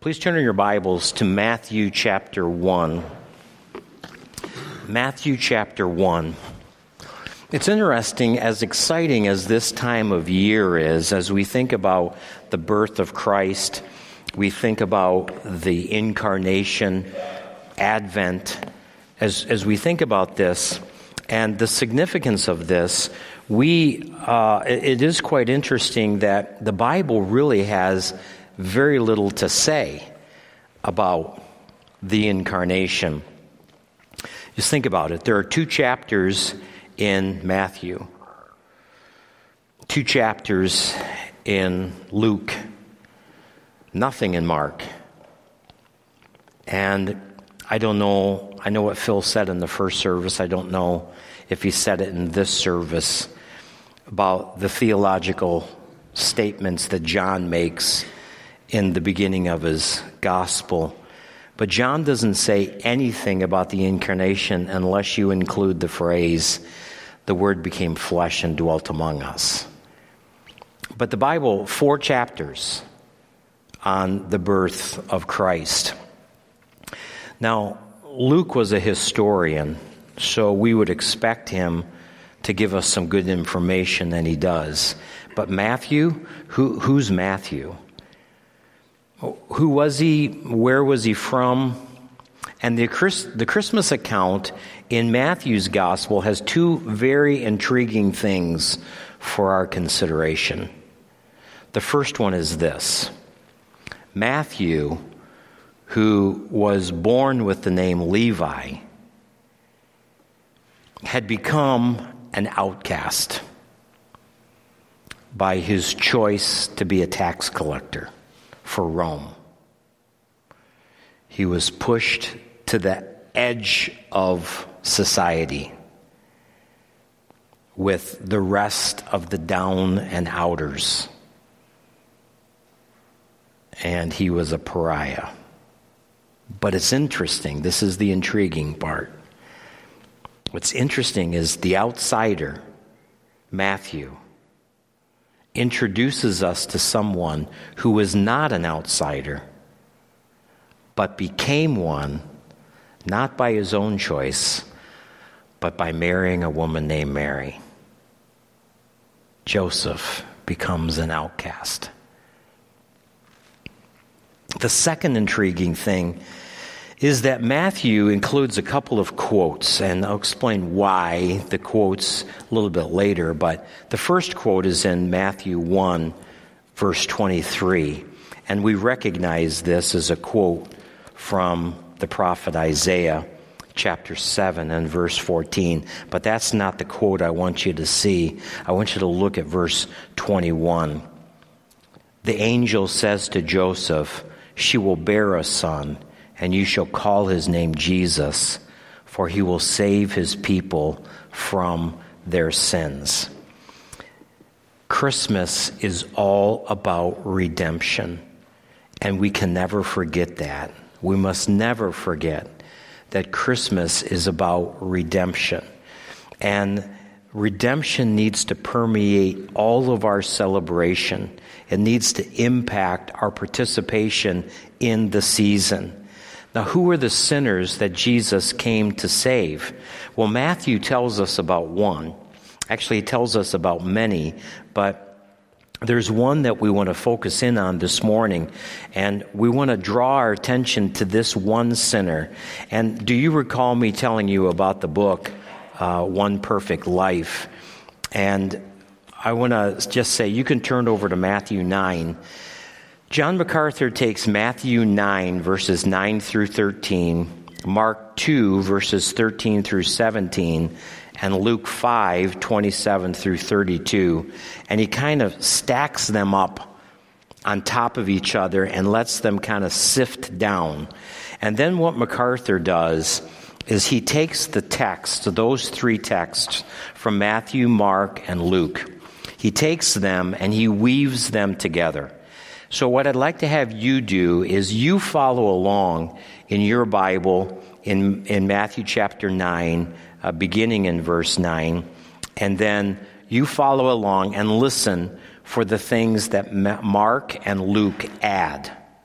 Please turn in your Bibles to Matthew chapter 1. Matthew chapter 1. It's interesting, as exciting as this time of year is, as we think about the birth of Christ, we think about the incarnation, Advent. As we think about this and the significance of this, it is quite interesting that the Bible really has very little to say about the incarnation. Just think about it. There are 2 chapters in Matthew, 2 chapters in Luke, nothing in Mark. And I don't know, I know what Phil said in the first service. I don't know if he said it in this service about the theological statements that John makes in the beginning of his gospel. But John doesn't say anything about the incarnation unless you include the phrase, the Word became flesh and dwelt among us. But the Bible, 4 chapters on the birth of Christ. Now, Luke was a historian, so we would expect him to give us some good information, and he does. But Matthew, who's Matthew? Who was he? Where was he from? And the Christmas account in Matthew's gospel has 2 very intriguing things for our consideration. The first one is this. Matthew, who was born with the name Levi, had become an outcast by his choice to be a tax collector for Rome. He was pushed to the edge of society with the rest of the down and outers. And he was a pariah. But it's interesting. This is the intriguing part. What's interesting is the outsider, Matthew, introduces us to someone who was not an outsider, but became one, not by his own choice, but by marrying a woman named Mary. Joseph becomes an outcast. The second intriguing thing is that Matthew includes a couple of quotes, and I'll explain why the quotes a little bit later, but the first quote is in Matthew 1, verse 23, and we recognize this as a quote from the prophet Isaiah, chapter 7 and verse 14, but that's not the quote I want you to see. I want you to look at verse 21. The angel says to Joseph, "She will bear a son, and you shall call his name Jesus, for he will save his people from their sins." Christmas is all about redemption, and we can never forget that. We must never forget that Christmas is about redemption. And redemption needs to permeate all of our celebration. It needs to impact our participation in the season. Now, who are the sinners that Jesus came to save? Well, Matthew tells us about one. Actually, he tells us about many, but there's one that we want to focus in on this morning, and we want to draw our attention to this one sinner. And do you recall me telling you about the book, One Perfect Life? And I want to just say, you can turn over to Matthew 9. John MacArthur takes Matthew 9, verses 9 through 13, Mark 2, verses 13 through 17, and Luke 5, 27 through 32, and he kind of stacks them up on top of each other and lets them kind of sift down. And then what MacArthur does is he takes the text, those 3 texts from Matthew, Mark, and Luke. He takes them and he weaves them together. So what I'd like to have you do is you follow along in your Bible in Matthew chapter 9, beginning in verse 9, and then you follow along and listen for the things that Mark and Luke add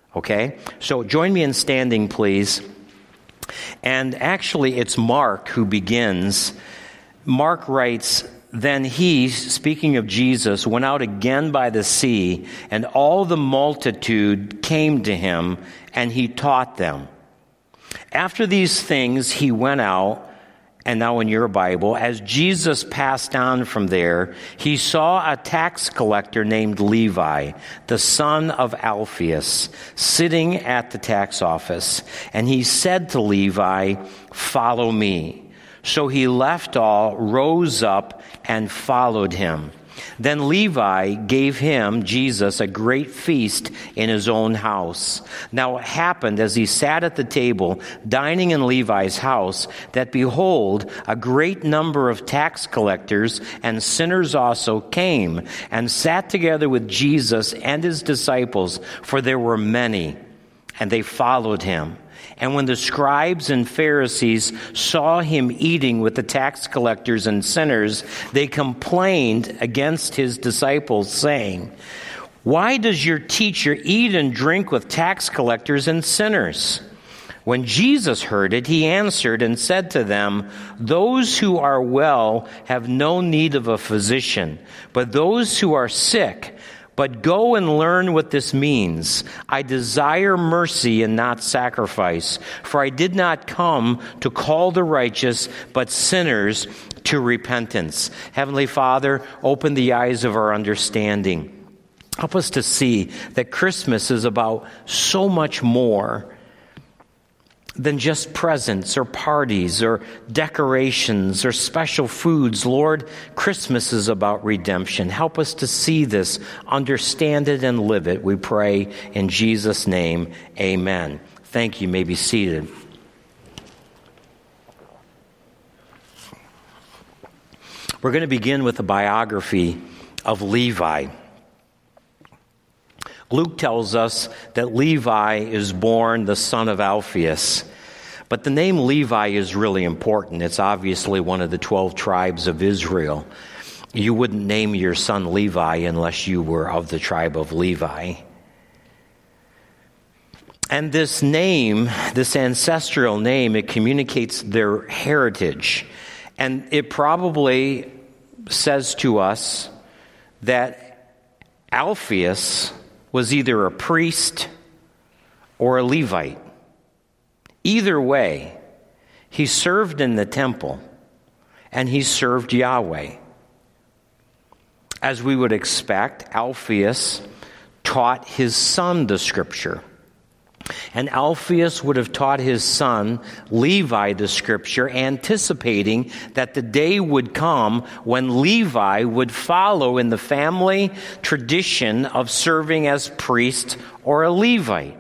Okay? So join me in standing, please. And actually, it's Mark who begins. Mark writes, "Then he," speaking of Jesus, "went out again by the sea, and all the multitude came to him, and he taught them. After these things, he went out," and now in your Bible, "as Jesus passed on from there, he saw a tax collector named Levi, the son of Alphaeus, sitting at the tax office. And he said to Levi, 'Follow me.' So he left all, rose up, and followed him. Then Levi gave him," Jesus, "a great feast in his own house. Now it happened, as he sat at the table, dining in Levi's house, that behold, a great number of tax collectors and sinners also came and sat together with Jesus and his disciples, for there were many, and they followed him. And when the scribes and Pharisees saw him eating with the tax collectors and sinners, they complained against his disciples, saying, 'Why does your teacher eat and drink with tax collectors and sinners?' When Jesus heard it, he answered and said to them, 'Those who are well have no need of a physician, but those who are sick. But go and learn what this means. I desire mercy and not sacrifice, for I did not come to call the righteous, but sinners to repentance.'" Heavenly Father, open the eyes of our understanding. Help us to see that Christmas is about so much more than just presents or parties or decorations or special foods. Lord, Christmas is about redemption. Help us to see this, understand it, and live it. We pray in Jesus' name, amen. Thank you. You may be seated. We're going to begin with a biography of Levi. Luke tells us that Levi is born the son of Alphaeus. But the name Levi is really important. It's obviously one of the 12 tribes of Israel. You wouldn't name your son Levi unless you were of the tribe of Levi. And this name, this ancestral name, it communicates their heritage. And it probably says to us that Alphaeus was either a priest or a Levite. Either way, he served in the temple and he served Yahweh. As we would expect, Alphaeus taught his son the scripture. And Alphaeus would have taught his son Levi the scripture, anticipating that the day would come when Levi would follow in the family tradition of serving as priest or a Levite.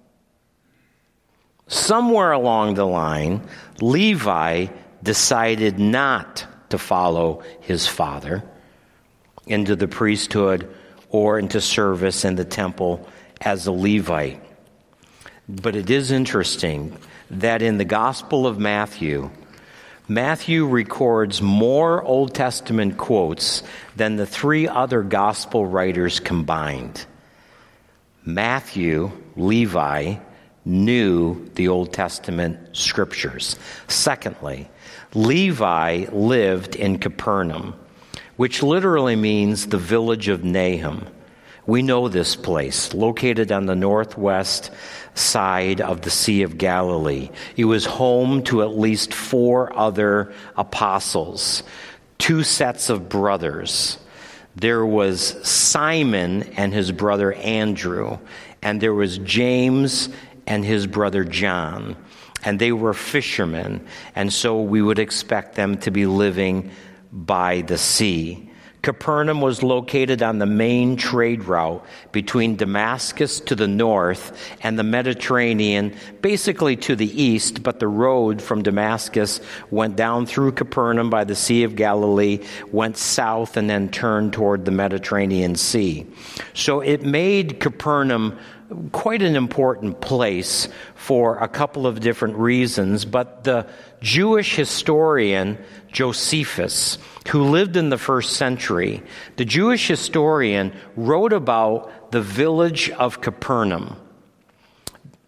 Somewhere along the line, Levi decided not to follow his father into the priesthood or into service in the temple as a Levite. But it is interesting that in the Gospel of Matthew, Matthew records more Old Testament quotes than the three other Gospel writers combined. Matthew, Levi, knew the Old Testament scriptures. Secondly, Levi lived in Capernaum, which literally means the village of Nahum. We know this place, located on the northwest side of the Sea of Galilee. It was home to at least 4 other apostles, 2 sets of brothers. There was Simon and his brother Andrew, and there was James and his brother John. And they were fishermen, and so we would expect them to be living by the sea. Capernaum was located on the main trade route between Damascus to the north and the Mediterranean, basically to the east, but the road from Damascus went down through Capernaum by the Sea of Galilee, went south, and then turned toward the Mediterranean Sea. So it made Capernaum quite an important place for a couple of different reasons, but the Jewish historian Josephus, who lived in the 1st century, the Jewish historian wrote about the village of Capernaum.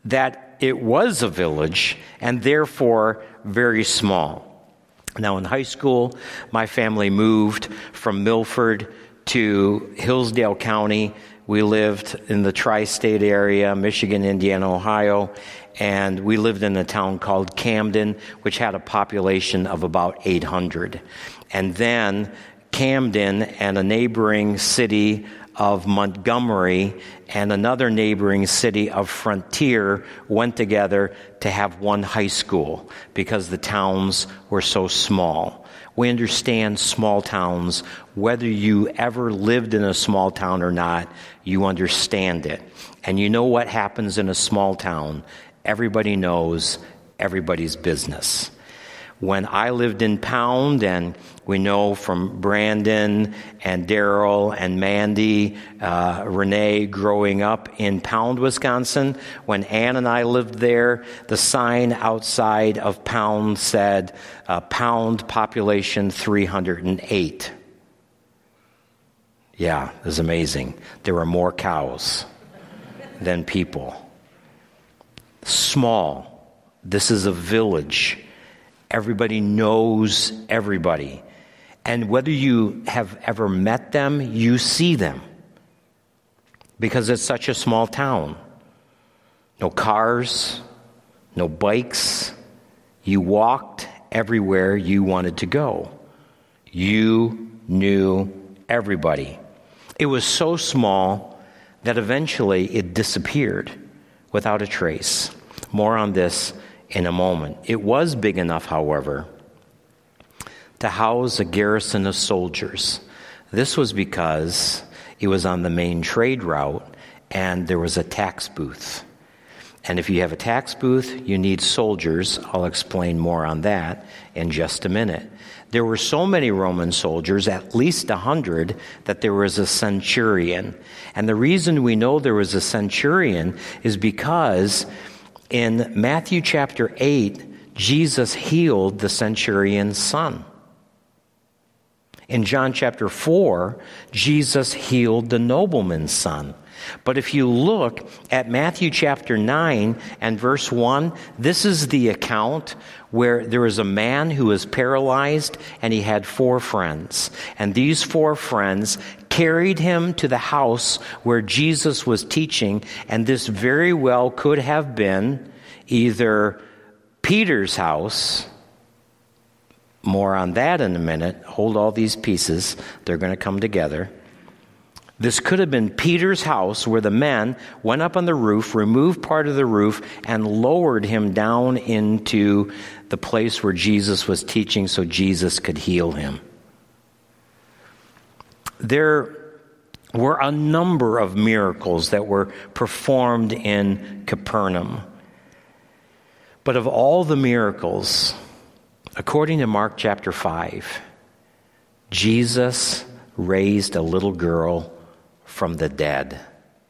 that it was a village and therefore very small. Now, in high school, my family moved from Milford to Hillsdale County. We lived in the tri-state area, Michigan, Indiana, Ohio, and we lived in a town called Camden, which had a population of about 800. And then Camden and a neighboring city of Montgomery and another neighboring city of Frontier went together to have one high school because the towns were so small. We understand small towns. Whether you ever lived in a small town or not, you understand it. And you know what happens in a small town. Everybody knows everybody's business. When I lived in Pound, and we know from Brandon and Daryl and Mandy, Renee growing up in Pound, Wisconsin, when Ann and I lived there, the sign outside of Pound said, Pound population 308. Yeah, it was amazing. There were more cows than people. Small. This is a village. Everybody knows everybody. And whether you have ever met them, you see them. Because it's such a small town. No cars, no bikes. You walked everywhere you wanted to go. You knew everybody. It was so small that eventually it disappeared without a trace. More on this in a moment. It was big enough, however, to house a garrison of soldiers. This was because it was on the main trade route and there was a tax booth. And if you have a tax booth, you need soldiers. I'll explain more on that in just a minute. There were so many Roman soldiers, at least 100, that there was a centurion. And the reason we know there was a centurion is because in Matthew chapter 8, Jesus healed the centurion's son. In John chapter 4, Jesus healed the nobleman's son. But if you look at Matthew chapter 9 and verse 1, this is the account where there was a man who was paralyzed and he had 4 friends. And these 4 friends carried him to the house where Jesus was teaching, and this very well could have been either Peter's house. More on that in a minute. Hold all these pieces. They're going to come together. This could have been Peter's house where the men went up on the roof, removed part of the roof, and lowered him down into the place where Jesus was teaching so Jesus could heal him. There were a number of miracles that were performed in Capernaum. But of all the miracles, according to Mark chapter 5, Jesus raised a little girl from the dead.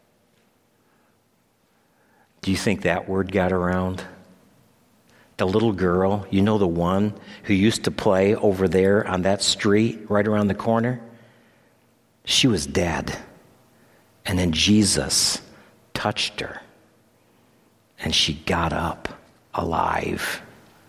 Do you think that word got around? The little girl, you know, the one who used to play over there on that street right around the corner? She was dead. And then Jesus touched her. And she got up alive.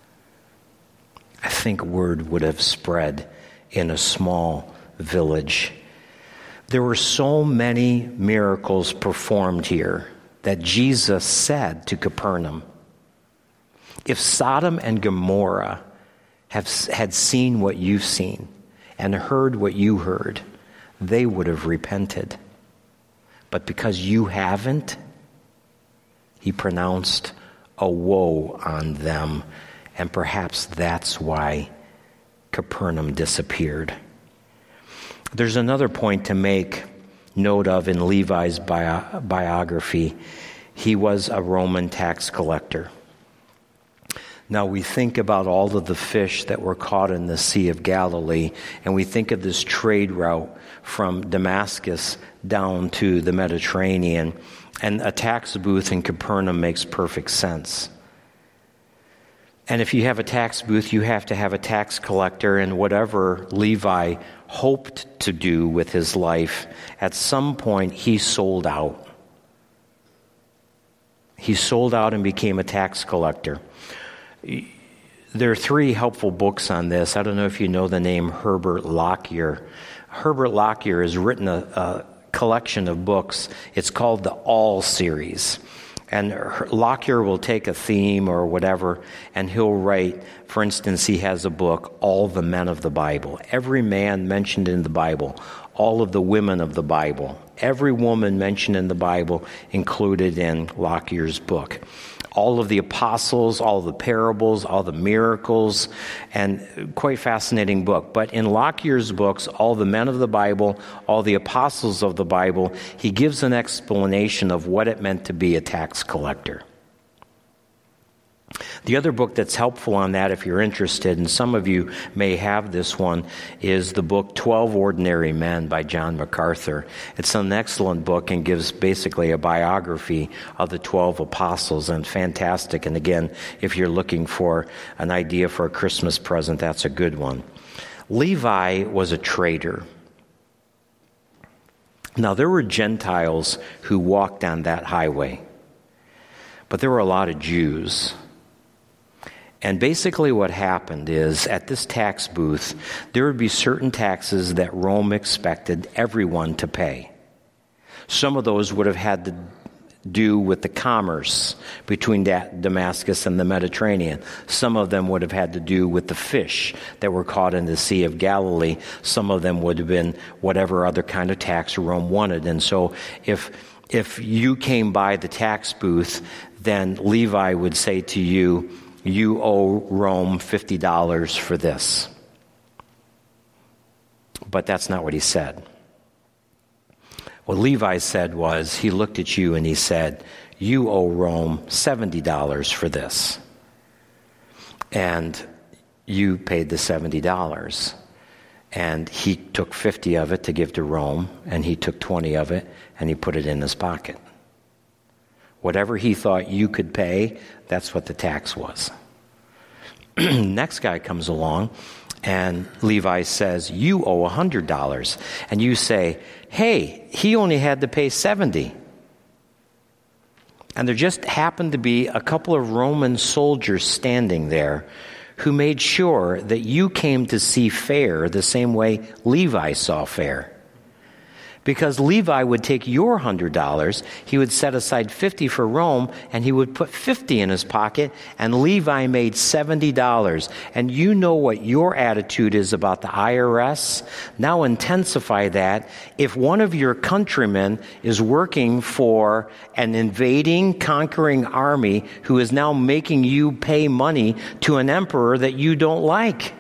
I think word would have spread in a small village. There were so many miracles performed here that Jesus said to Capernaum, if Sodom and Gomorrah had seen what you've seen and heard what you heard, they would have repented. But because you haven't, he pronounced a woe on them. And perhaps that's why Capernaum disappeared. There's another point to make note of in Levi's biography. He was a Roman tax collector. Now we think about all of the fish that were caught in the Sea of Galilee, and we think of this trade route from Damascus down to the Mediterranean, and a tax booth in Capernaum makes perfect sense. And if you have a tax booth, you have to have a tax collector, and whatever Levi hoped to do with his life, at some point he sold out. He sold out and became a tax collector. There are 3 helpful books on this. I don't know if you know the name Herbert Lockyer. Herbert Lockyer has written a collection of books. It's called the All series. And Lockyer will take a theme or whatever, and he'll write, for instance, he has a book, All the Men of the Bible. Every man mentioned in the Bible, all of the women of the Bible, every woman mentioned in the Bible included in Lockyer's book. All of the apostles, all the parables, all the miracles, and quite fascinating book. But in Lockyer's books, All the Men of the Bible, all the apostles of the Bible, he gives an explanation of what it meant to be a tax collector. The other book that's helpful on that, if you're interested, and some of you may have this one, is the book 12 Ordinary Men by John MacArthur. It's an excellent book and gives basically a biography of the 12 apostles, and fantastic. And again, if you're looking for an idea for a Christmas present, that's a good one. Levi was a trader. Now, there were Gentiles who walked on that highway, but there were a lot of Jews. And basically what happened is, at this tax booth, there would be certain taxes that Rome expected everyone to pay. Some of those would have had to do with the commerce between Damascus and the Mediterranean. Some of them would have had to do with the fish that were caught in the Sea of Galilee. Some of them would have been whatever other kind of tax Rome wanted. And so if you came by the tax booth, then Levi would say to you, you owe Rome $50 for this. But that's not what he said. What Levi said was, he looked at you and he said, you owe Rome $70 for this. And you paid the $70. And he took 50 of it to give to Rome, and he took 20 of it, and he put it in his pocket. Whatever he thought you could pay, that's what the tax was. Next guy comes along, and Levi says, you owe $100. And you say, hey, he only had to pay 70. And there just happened to be a couple of Roman soldiers standing there who made sure that you came to see fair the same way Levi saw fair. Because Levi would take your $100, he would set aside 50 for Rome, and he would put 50 in his pocket, and Levi made $70. And you know what your attitude is about the IRS? Now intensify that. If one of your countrymen is working for an invading, conquering army who is now making you pay money to an emperor that you don't like.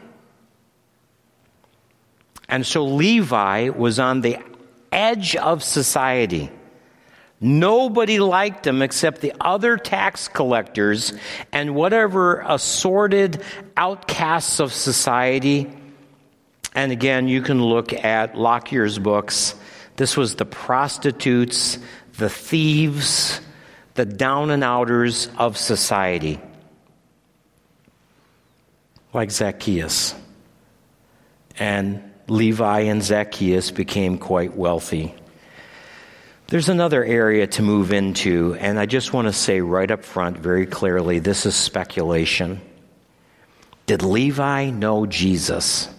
And so Levi was on the edge of society. Nobody liked him except the other tax collectors and whatever assorted outcasts of society. And again, you can look at Lockyer's books. This was the prostitutes, the thieves, the down and outers of society. Like Zacchaeus. And Levi and Zacchaeus became quite wealthy. There's another area to move into, and I just want to say right up front very clearly, this is speculation. Did Levi know Jesus?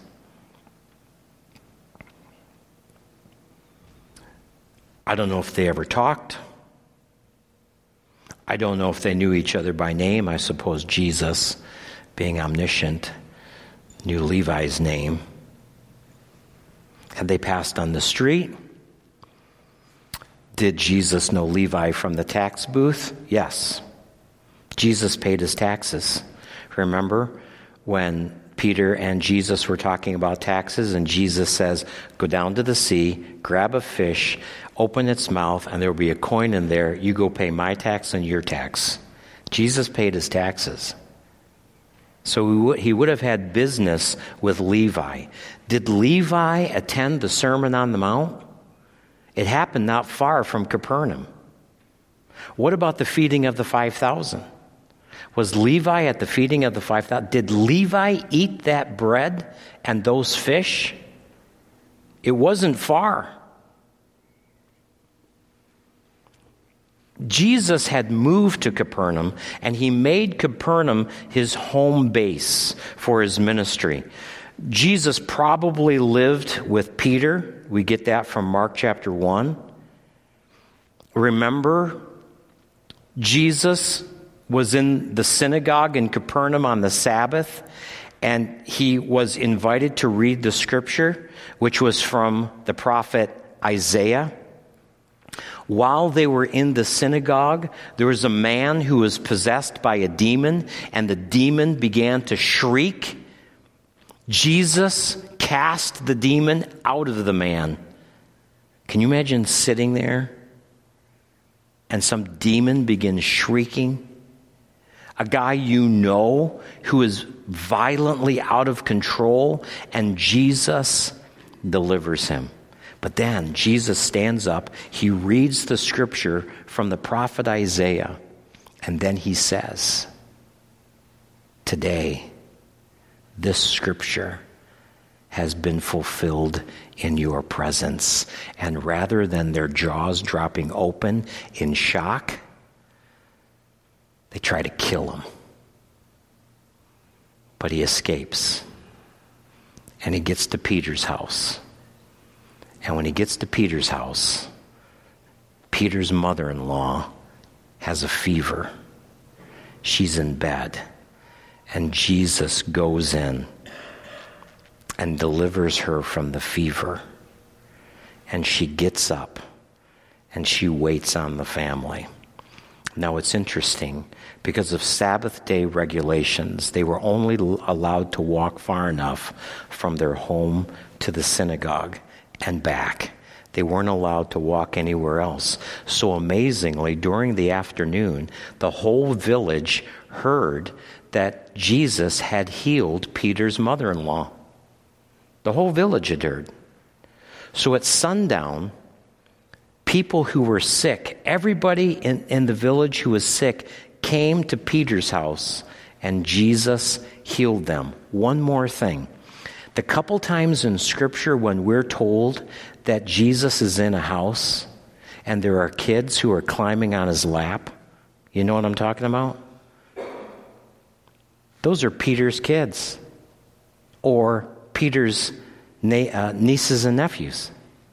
I don't know if they ever talked. I don't know if they knew each other by name. I suppose Jesus, being omniscient, knew Levi's name. Had they passed on the street? Did Jesus know Levi from the tax booth? Yes. Jesus paid his taxes. Remember when Peter and Jesus were talking about taxes, and Jesus says, go down to the sea, grab a fish, open its mouth, and there will be a coin in there. You go pay my tax and your tax. Jesus paid his taxes. So he would have had business with Levi. Did Levi attend the Sermon on the Mount? It happened not far from Capernaum. What about the feeding of the 5,000? Was Levi at the feeding of the 5,000? Did Levi eat that bread and those fish? It wasn't far. Jesus had moved to Capernaum, and he made Capernaum his home base for his ministry. Jesus probably lived with Peter. We get that from Mark chapter 1. Remember, Jesus was in the synagogue in Capernaum on the Sabbath, and he was invited to read the scripture, which was from the prophet Isaiah. While they were in the synagogue, there was a man who was possessed by a demon, and the demon began to shriek. Jesus cast the demon out of the man. Can you imagine sitting there and some demon begins shrieking? A guy you know who is violently out of control, and Jesus delivers him. But then Jesus stands up, he reads the scripture from the prophet Isaiah, and then he says, today, this scripture has been fulfilled in your presence. And rather than their jaws dropping open in shock, they try to kill him. But he escapes. And he gets to Peter's house. And when he gets to Peter's house, Peter's mother-in-law has a fever. She's in bed. And Jesus goes in and delivers her from the fever. And she gets up and she waits on the family. Now it's interesting, because of Sabbath day regulations, they were only allowed to walk far enough from their home to the synagogue and back. They weren't allowed to walk anywhere else. So amazingly, during the afternoon, the whole village heard that Jesus had healed Peter's mother-in-law. The whole village had heard. So at sundown, people who were sick, everybody in the village who was sick came to Peter's house, and Jesus healed them. One more thing. The couple times in Scripture when we're told that Jesus is in a house and there are kids who are climbing on his lap, you know what I'm talking about? Those are Peter's kids or Peter's nieces and nephews.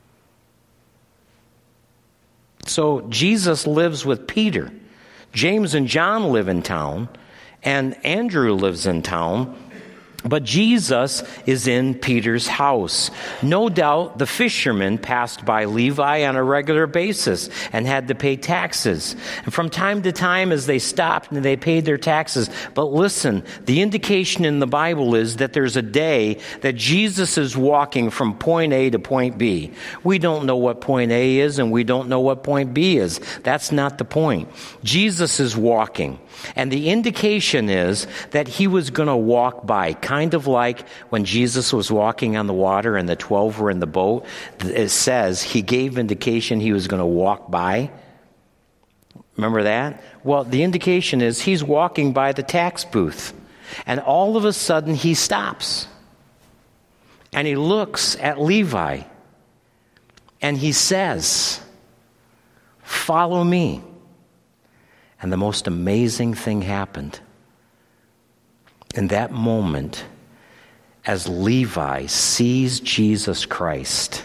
So Jesus lives with Peter. James and John live in town, and Andrew lives in town. But Jesus is in Peter's house. No doubt the fishermen passed by Levi on a regular basis and had to pay taxes. And from time to time as they stopped and they paid their taxes. But listen, the indication in the Bible is that there's a day that Jesus is walking from point A to point B. We don't know what point A is and we don't know what point B is. That's not the point. Jesus is walking. And the indication is that he was going to walk by, kind of like when Jesus was walking on the water and the 12 were in the boat. It says he gave indication he was going to walk by. Remember that? Well, the indication is he's walking by the tax booth. And all of a sudden he stops. And he looks at Levi. And he says, "Follow me." And the most amazing thing happened. In that moment, as Levi sees Jesus Christ,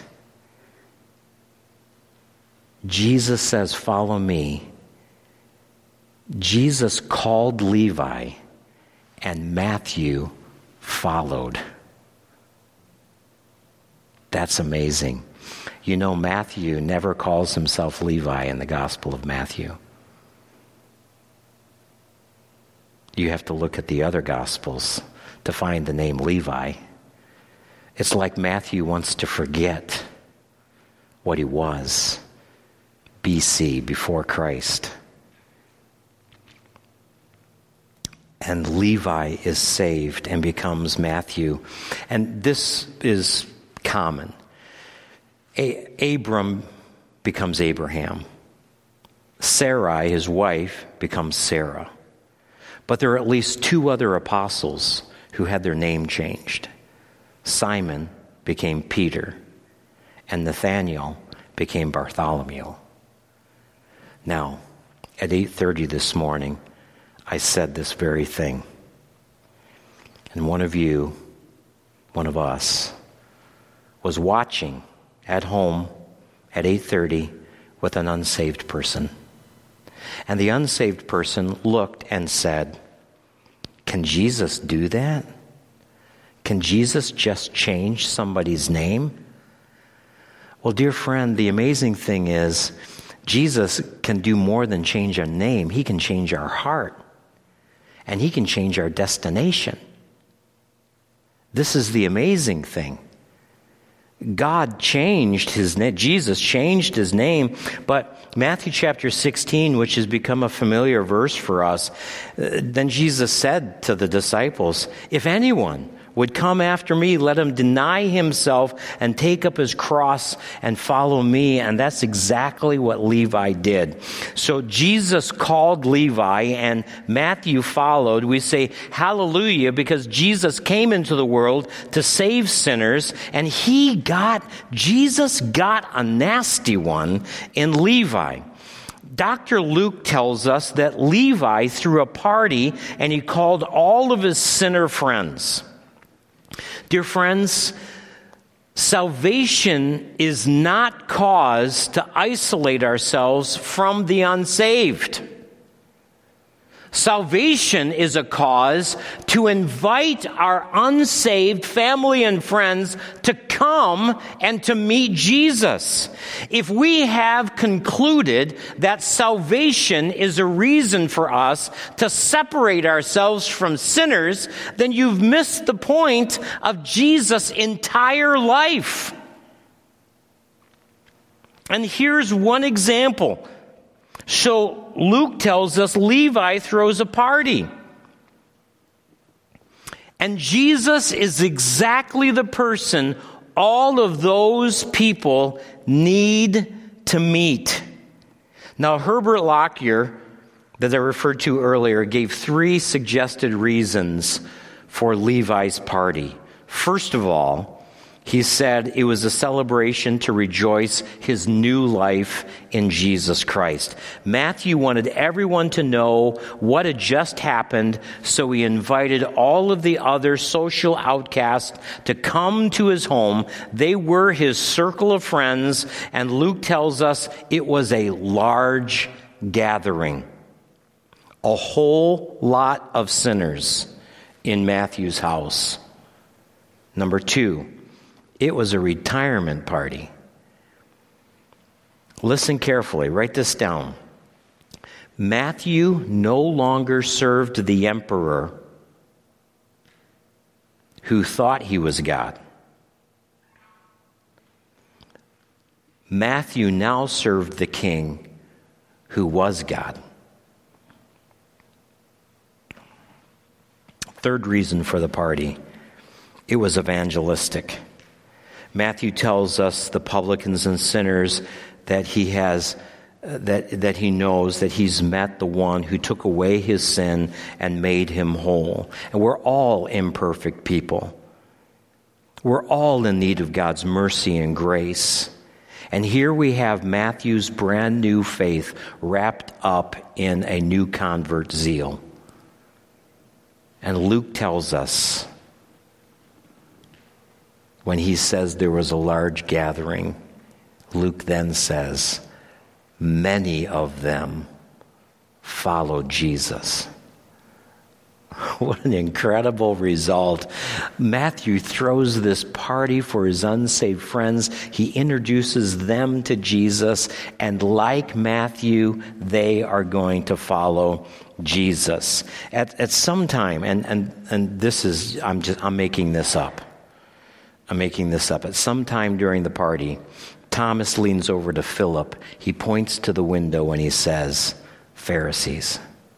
Jesus says, "Follow me." Jesus called Levi, and Matthew followed. That's amazing. You know, Matthew never calls himself Levi in the Gospel of Matthew. You have to look at the other Gospels to find the name Levi. It's like Matthew wants to forget what he was, BC, before Christ. And Levi is saved and becomes Matthew. And this is common. Abram becomes Abraham. Sarai, his wife, becomes Sarah. But there are at least two other apostles who had their name changed. Simon became Peter, and Nathanael became Bartholomew. Now, At 8:30 this morning, I said this very thing. And one of you, one of us, was watching at home at 8:30 with an unsaved person. And the unsaved person looked and said, "Can Jesus do that? Can Jesus just change somebody's name?" Well, dear friend, the amazing thing is Jesus can do more than change a name. He can change our heart. And he can change our destination. This is the amazing thing. God changed his name. Jesus changed his name. But Matthew chapter 16, which has become a familiar verse for us, then Jesus said to the disciples, "If anyone would come after me, let him deny himself and take up his cross and follow me." And that's exactly what Levi did. So Jesus called Levi and Matthew followed. We say hallelujah because Jesus came into the world to save sinners, and Jesus got a nasty one in Levi. Dr. Luke tells us that Levi threw a party and he called all of his sinner friends. Dear friends, salvation is not cause to isolate ourselves from the unsaved. Salvation is a cause to invite our unsaved family and friends to come and to meet Jesus. If we have concluded that salvation is a reason for us to separate ourselves from sinners, then you've missed the point of Jesus' entire life. And here's one example. So Luke tells us Levi throws a party. And Jesus is exactly the person all of those people need to meet. Now, Herbert Lockyer, that I referred to earlier, gave 3 suggested reasons for Levi's party. First of all, he said it was a celebration to rejoice his new life in Jesus Christ. Matthew wanted everyone to know what had just happened, so he invited all of the other social outcasts to come to his home. They were his circle of friends, and Luke tells us it was a large gathering. A whole lot of sinners in Matthew's house. Number 2, it was a retirement party. Listen carefully, write this down. Matthew no longer served the emperor who thought he was God. Matthew now served the king who was God. Third reason for the party, it was evangelistic. Matthew tells us the publicans and sinners that he has, that he knows that he's met the one who took away his sin and made him whole. And we're all imperfect people. We're all in need of God's mercy and grace. And here we have Matthew's brand new faith wrapped up in a new convert zeal. And Luke tells us, when he says there was a large gathering, Luke then says, many of them followed Jesus. What an incredible result. Matthew throws this party for his unsaved friends. He introduces them to Jesus, and like Matthew, they are going to follow Jesus. At some time, and this is, I'm making this up. At some time during the party, Thomas leans over to Philip. He points to the window and he says, "Pharisees."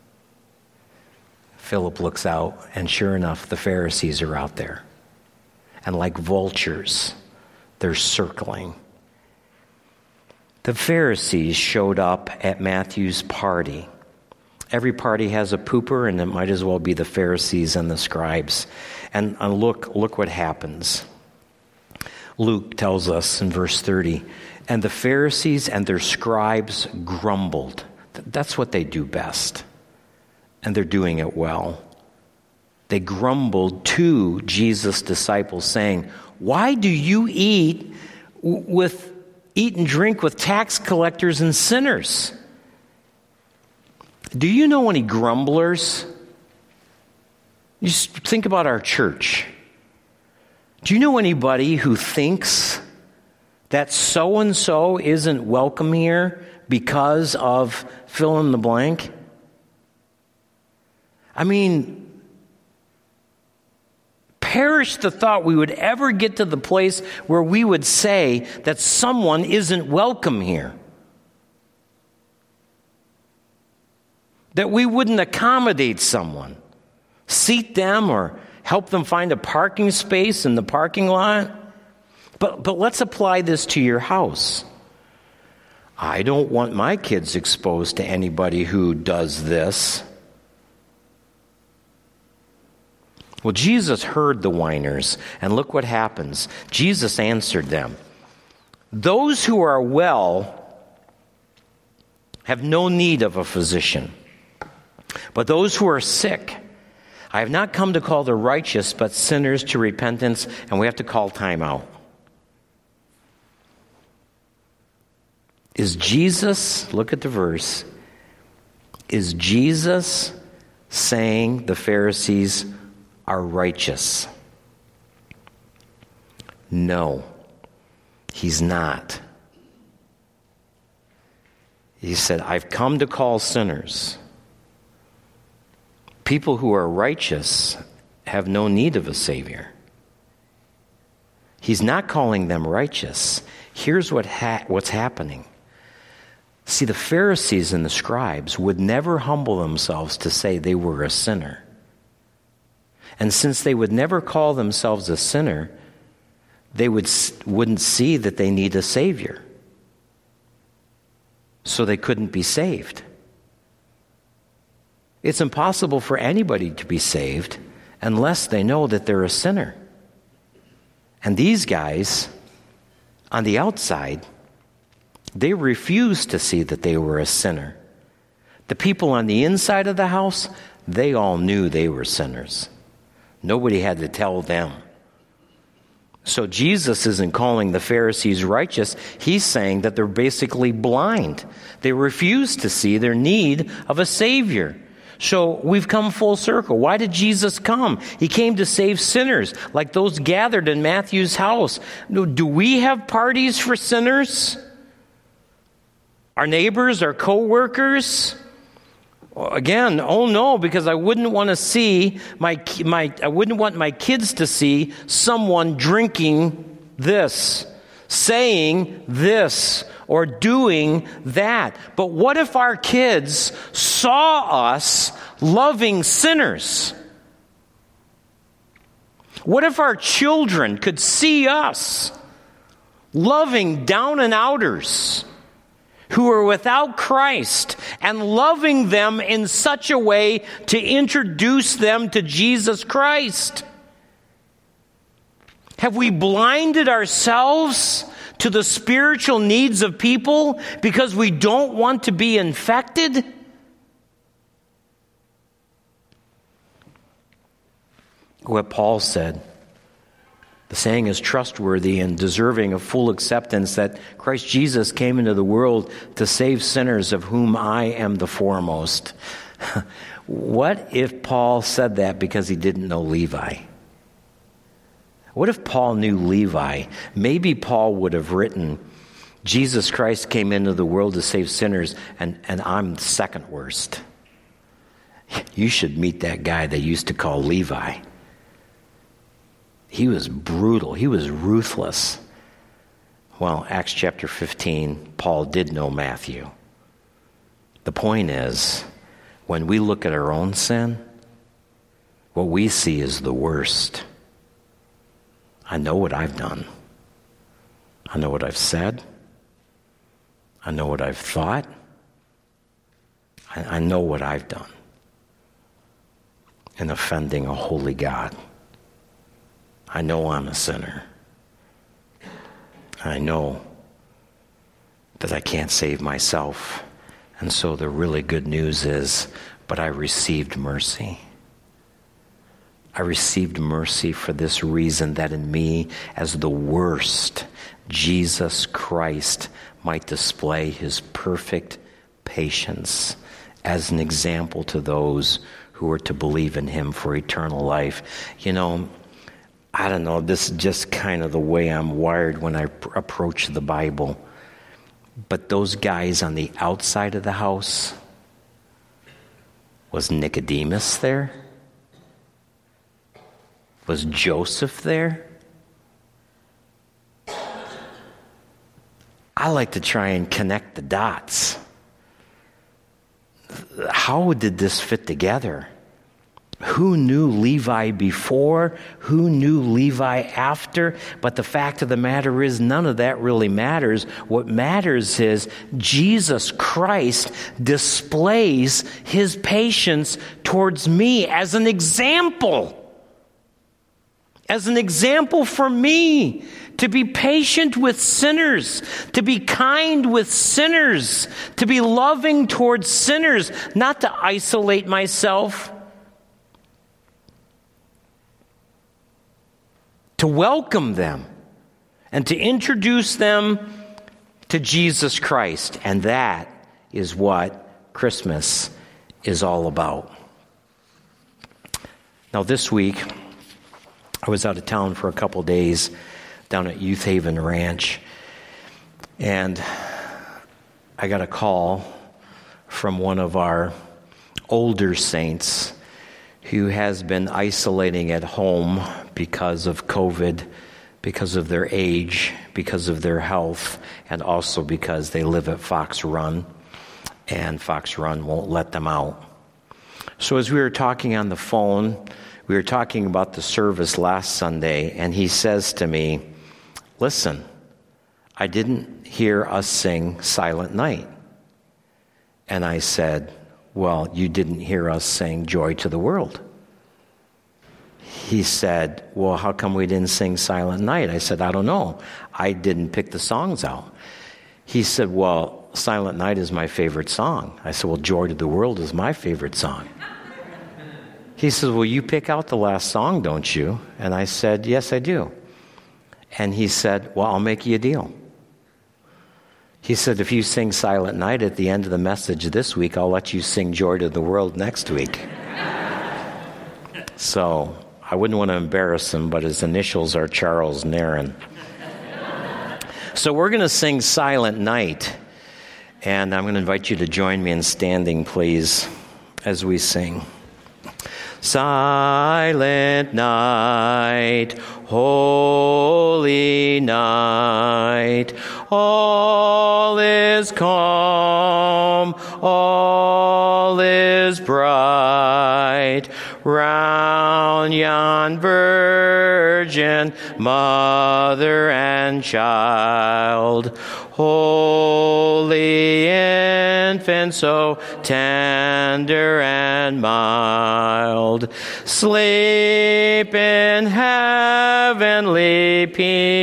Philip looks out, and sure enough, the Pharisees are out there. And like vultures, they're circling. The Pharisees showed up at Matthew's party. Every party has a pooper, and it might as well be the Pharisees and the scribes. And look what happens. Luke tells us in verse 30, and the Pharisees and their scribes grumbled. That's what they do best. And they're doing it well. They grumbled to Jesus' disciples, saying, "Why do you eat and drink with tax collectors and sinners?" Do you know any grumblers? You just think about our church. Do you know anybody who thinks that so-and-so isn't welcome here because of fill in the blank? I mean, perish the thought we would ever get to the place where we would say that someone isn't welcome here. That we wouldn't accommodate someone, seat them or help them find a parking space in the parking lot. But let's apply this to your house. I don't want my kids exposed to anybody who does this. Well, Jesus heard the whiners, and look what happens. Jesus answered them. Those who are well have no need of a physician, but those who are sick. I have not come to call the righteous, but sinners to repentance, and we have to call time out. Is Jesus, look at the verse, is Jesus saying the Pharisees are righteous? No, he's not. He said, I've come to call sinners. People who are righteous have no need of a Savior. He's not calling them righteous. Here's what's happening. See, the Pharisees and the scribes would never humble themselves to say they were a sinner. And since they would never call themselves a sinner, they wouldn't see that they need a Savior. So they couldn't be saved. It's impossible for anybody to be saved unless they know that they're a sinner. And these guys, on the outside, they refused to see that they were a sinner. The people on the inside of the house, they all knew they were sinners. Nobody had to tell them. So Jesus isn't calling the Pharisees righteous. He's saying that they're basically blind. They refuse to see their need of a Savior. So we've come full circle. Why did Jesus come? He came to save sinners, like those gathered in Matthew's house. Do we have parties for sinners? Our neighbors, our co-workers? Again, oh no, because I wouldn't want to see I wouldn't want my kids to see someone drinking this, saying this, or doing that. But what if our kids saw us loving sinners? What if our children could see us loving down and outers who are without Christ and loving them in such a way to introduce them to Jesus Christ? Have we blinded ourselves to the spiritual needs of people because we don't want to be infected? What Paul said, the saying is trustworthy and deserving of full acceptance, that Christ Jesus came into the world to save sinners, of whom I am the foremost. What if Paul said that because he didn't know Levi? What if Paul knew Levi? Maybe Paul would have written, Jesus Christ came into the world to save sinners, and I'm the second worst. You should meet that guy they used to call Levi. He was brutal. He was ruthless. Well, Acts chapter 15, Paul did know Matthew. The point is, when we look at our own sin, what we see is the worst. I know what I've done. I know what I've said. I know what I've thought. I know what I've done in offending a holy God. I know I'm a sinner. I know that I can't save myself And so the really good news is, but I received mercy. I received mercy for this reason, that in me, as the worst, Jesus Christ might display his perfect patience as an example to those who are to believe in him for eternal life. You know, I don't know, this is just kind of the way I'm wired when I approach the Bible. But those guys on the outside of the house, was Nicodemus there? Was Joseph there? I like to try and connect the dots. How did this fit together? Who knew Levi before? Who knew Levi after? But the fact of the matter is, none of that really matters. What matters is Jesus Christ displays his patience towards me as an example. As an example for me to be patient with sinners, to be kind with sinners, to be loving towards sinners, not to isolate myself, to welcome them and to introduce them to Jesus Christ. And that is what Christmas is all about. Now this week, I was out of town for a couple days down at Youth Haven Ranch, and I got a call from one of our older saints who has been isolating at home because of COVID, because of their age, because of their health, and also because they live at Fox Run, and Fox Run won't let them out. So as we were talking on the phone, we were talking about the service last Sunday, and he says to me, "Listen, I didn't hear us sing Silent Night." And I said, "Well, you didn't hear us sing Joy to the World." He said, "Well, how come we didn't sing Silent Night?" I said, "I don't know. I didn't pick the songs out." He said, "Well, Silent Night is my favorite song." I said, "Well, Joy to the World is my favorite song." He says, "Well, you pick out the last song, don't you?" And I said, "Yes, I do." And he said, "Well, I'll make you a deal." He said, "If you sing Silent Night at the end of the message this week, I'll let you sing Joy to the World next week." So I wouldn't want to embarrass him, but his initials are Charles Nairn. So we're going to sing Silent Night. And I'm going to invite you to join me in standing, please, as we sing. Silent night, holy night, all is calm, all is bright, round yon virgin, mother and child, holy infant, so tender and mild, sleep in heavenly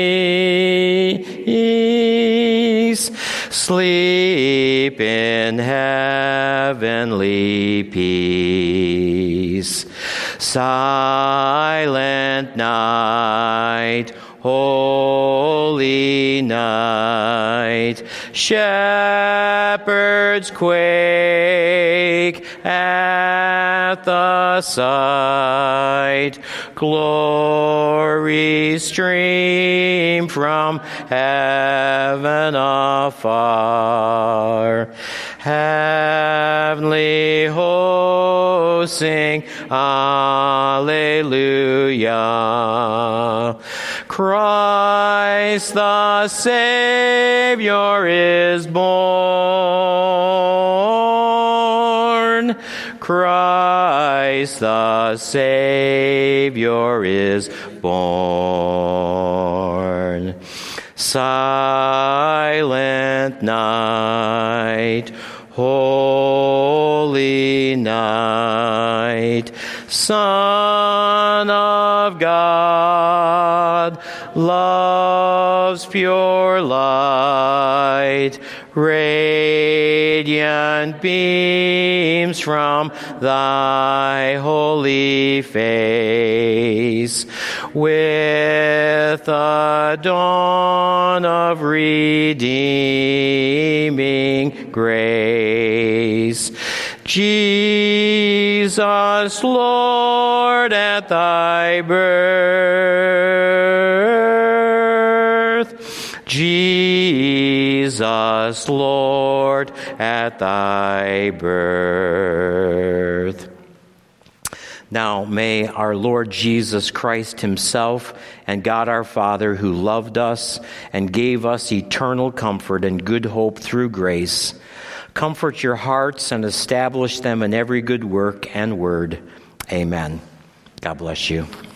peace, sleep in heavenly peace. Silent night, holy night, shepherds quake at the sight, glory stream from heaven afar, heavenly hosts sing Alleluia. Christ the Savior is born. Christ the Savior is born. Silent night, holy night, Son of God, love's pure light, radiant radiant beams from thy holy face. With the dawn of redeeming grace. Jesus, Lord, at thy birth. Jesus, Lord, at thy birth. Now may our Lord Jesus Christ himself and God our Father, who loved us and gave us eternal comfort and good hope through grace, comfort your hearts and establish them in every good work and word. Amen. God bless you.